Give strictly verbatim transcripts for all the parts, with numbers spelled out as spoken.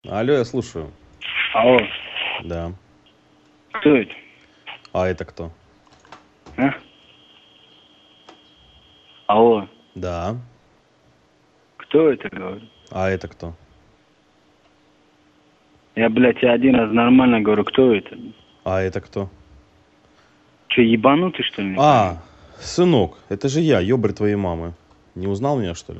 Алло, я слушаю. Алло, Да. кто это? А это кто? А? Алло, Да. кто это, говорю? А это кто? Я, блядь, я один раз нормально говорю, кто это? А это кто? Че, ебанутый, что ли? не пойму? А, сынок, это же я, ёбарь твоей мамы. Не узнал меня, что ли?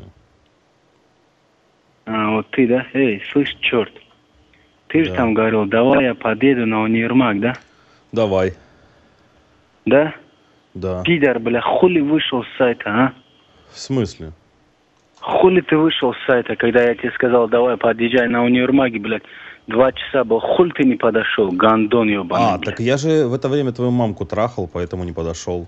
А, вот ты, да? Эй, слышь, черт. Ты же Да. там говорил, давай я подъеду на универмаг, да? Давай. Да? Да. Пидор, бля, хули вышел с сайта, а? В смысле? Хули ты вышел с сайта, когда я тебе сказал, давай подъезжай на универмаге, блядь. Два часа был, хули ты не подошел, гандон ебаный, А, блядь. так я же в это время твою мамку трахал, поэтому не подошел.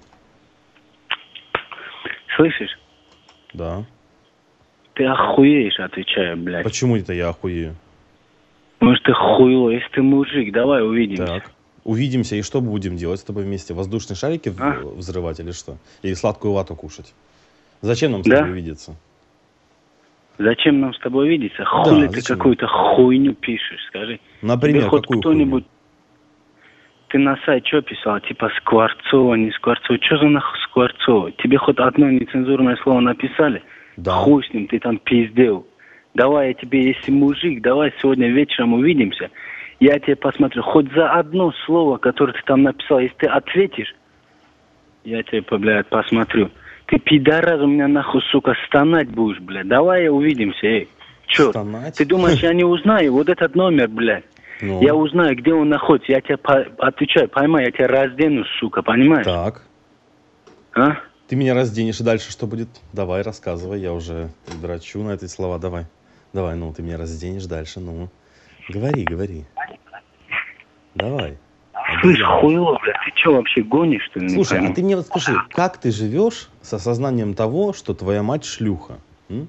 Слышишь? Да. Ты охуеешь, отвечаю, блядь. Почему это я охуею? Может, ты хуйло, если ты мужик, давай увидимся. Так. Увидимся, и что будем делать с тобой вместе? Воздушные шарики в- А? взрывать или что? Или сладкую вату кушать? Зачем нам с Да? тобой видеться? Зачем нам с тобой видеться? Хули ты зачем? какую-то хуйню пишешь, скажи. Например, Тебе хоть какую кто-нибудь... Ты на сайт что писал? Типа Скворцова, не Скворцова. Что за нахуй Скворцова? Тебе хоть одно нецензурное слово написали? Да. Хуй с ним, ты там пиздел. Давай я тебе, если мужик, давай сегодня вечером увидимся. Я тебе посмотрю. Хоть за одно слово, которое ты там написал, если ты ответишь, я тебе, блядь, посмотрю. Ты пидорас, у меня нахуй, сука, стонать будешь, блядь. Давай увидимся, эй. Чё? Стонать? Ты думаешь, я не узнаю вот этот номер, блядь? Ну, Я узнаю, где он находится. Я тебе по- отвечаю, поймай, я тебя раздену, сука, понимаешь? так. А? Ты меня разденешь, и дальше что будет? Давай, рассказывай, я уже драчу на эти слова, давай. Давай, ну, ты меня разденешь дальше, ну. Говори, говори. Давай. Слышь, Объявляй. хуйло, блядь, ты чё вообще гонишь, что ли? не Слушай, пойму? а ты мне вот скажи, как ты живешь с осознанием того, что твоя мать шлюха? М?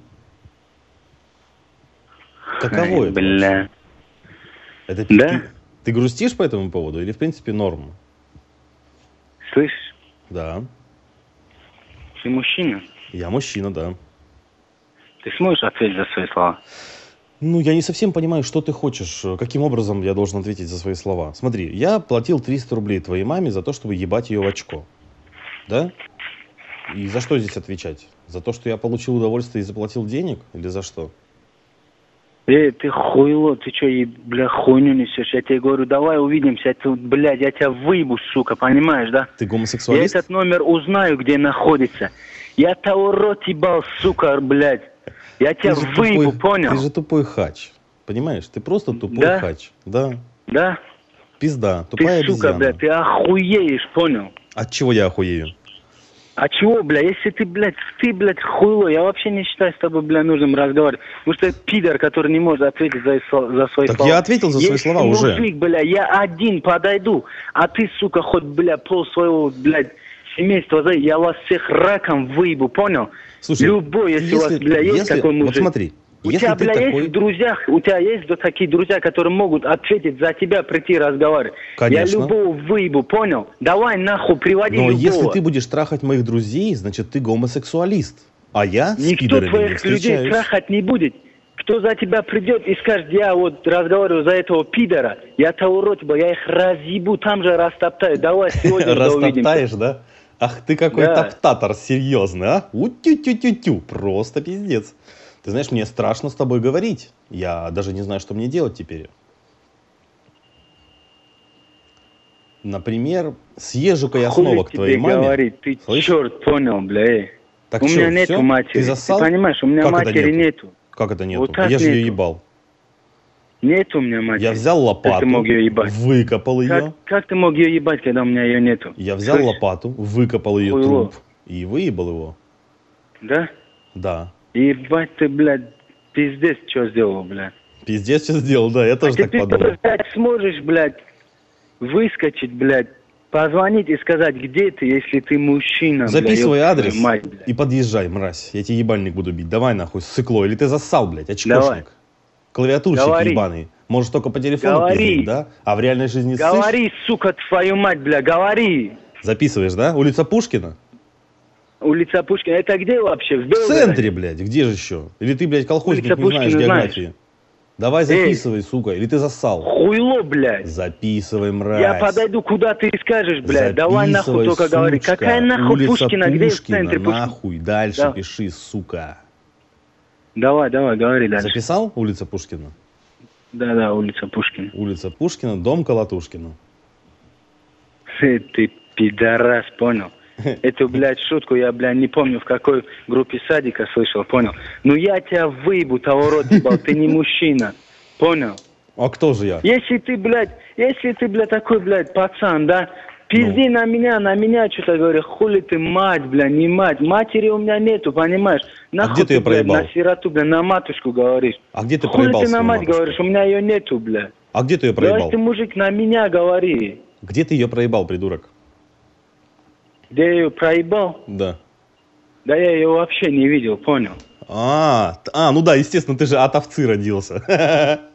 Каково Ай, это бля. вообще? Это Да? ты, ты грустишь по этому поводу или в принципе норм? Слышишь, Да. ты мужчина? Я мужчина, да. Ты сможешь ответить за свои слова? Ну, я не совсем понимаю, что ты хочешь, каким образом я должен ответить за свои слова. Смотри, я платил триста рублей твоей маме за то, чтобы ебать ее в очко. Да? И за что здесь отвечать? За то, что я получил удовольствие и заплатил денег? Или за что? Эй, ты хуйло, ты чё, еб- бля, хуйню несешь? Я тебе говорю, давай увидимся, это, блядь, я тебя выебу, сука, понимаешь, да? Ты Я гомосексуалист? этот номер узнаю, где находится. Я того рот ебал, сука, блядь. Я тебя Ты же выебу, тупой- понял? Ты же тупой хач. Понимаешь? Ты просто тупой Да? хач. Да. Да? Пизда. Ты, Тупая сука, обезьяна. блядь, ты охуеешь, понял? От чего я охуею? А чего, бля, если ты, блядь, ты, блядь, хуйло, я вообще не считаю с тобой, бля, нужным разговаривать. Потому что это пидор, который не может ответить за, за свои Так слова. я ответил за свои Если слова уже. мужик, бля, я один подойду, а ты, сука, хоть, бля, пол своего, блядь, семейства, за, я вас всех раком выебу, понял? Слушай, Любой, если, у вас, бля, есть если- такой мужик. Вот смотри, У если тебя, ты бля, такой... есть в друзьях, у тебя есть вот такие друзья, которые могут ответить за тебя, прийти разговаривать. Конечно. Я любого выебу, понял? Давай нахуй, приводи Но любого. если ты будешь трахать моих друзей, значит ты гомосексуалист. А я с Никто пидорами не твоих людей встречаюсь. трахать не будет. Кто за тебя придет и скажет, я вот разговариваю за этого пидора, я того ротиба, я их разъебу, там же растоптаю. Давай сегодня да увидимся. Растоптаешь, да? Ах ты какой Да. топтатор серьезный, а? У-тю-тю-тю-тю. Просто пиздец. Ты знаешь, мне страшно с тобой говорить. Я даже не знаю, что мне делать теперь. Например, съезжу-ка я Хули снова к тебе твоей маме. говорить, ты Слышь? черт понял, бля, эй. Так У чё, меня нету всё? матери. Ты засал? понимаешь, у меня Как это матери нету? нету. Как это нету? Вот так Я же ее нету. ебал. Нету у меня матери. Я взял Как лопату, ты мог ее ебать? выкопал ее. Как, как ты мог ее ебать, когда у меня ее нету? Я взял Слышь? лопату, выкопал ее Хуйло. труп и выебал его. Да? Да. Ебать ты, блядь, пиздец, что сделал, блядь. Пиздец, что сделал, да, я тоже А так теперь, подумал. блядь, сможешь, блядь, выскочить, блядь, позвонить и сказать, где ты, если ты мужчина, Записывай блядь, ёб адрес твою мать, блядь. и подъезжай, мразь. Я тебе ебальник буду бить. Давай нахуй, сыкло. Или ты зассал, блядь, очкошник. Давай. Клавиатурщик Говори. ебаный. Можешь только по телефону Говори. пиздить, да? А в реальной жизни ссышь? Говори, сука, твою мать, бля, говори. Записываешь, да? Улица Пушкина? Улица Пушкина, это где вообще? В В Белгороде? центре, блядь. Где же еще? Или ты, блядь, колхозник, Улица не знаешь Пушкина географии? Давай записывай, сука, или ты зассал? Хуйло, блядь. Записывай, мразь. Я подойду, куда ты скажешь, блядь. Давай нахуй только Записывай, говори. сучка. Какая нахуй Улица Пушкина? Где в Пушкина, центре Пушкина? нахуй. Дальше Да. пиши, сука. Давай, давай, говори дальше. Записал? Улица Пушкина? Да-да, улица Пушкина. Улица Пушкина, дом Колотушкина. Ты пидорас, понял? Эту, блядь, шутку я, блядь, не помню, в какой группе садика слышал, понял? Ну я тебя выебу, того рот ебал, ты не мужчина, понял? А кто же я? Если ты, блядь, если ты, блядь, такой, блядь, пацан, да, пизди Ну. на меня, на меня что-то говори, хули ты мать, блядь, не мать, матери у меня нету, понимаешь? Нахуй где ты её блядь, проебал? на сироту, блядь, на матушку говоришь. А где ты Хули проебал ты на свою мать матушку? говоришь, у меня ее нету, блядь. А где ты ее Давай проебал? ты, мужик, на меня говори. Где ты ее проебал, придурок? Где я ее проебал? Да. Да я ее вообще не видел, понял? А, т- а, ну да, естественно, ты же от овцы родился.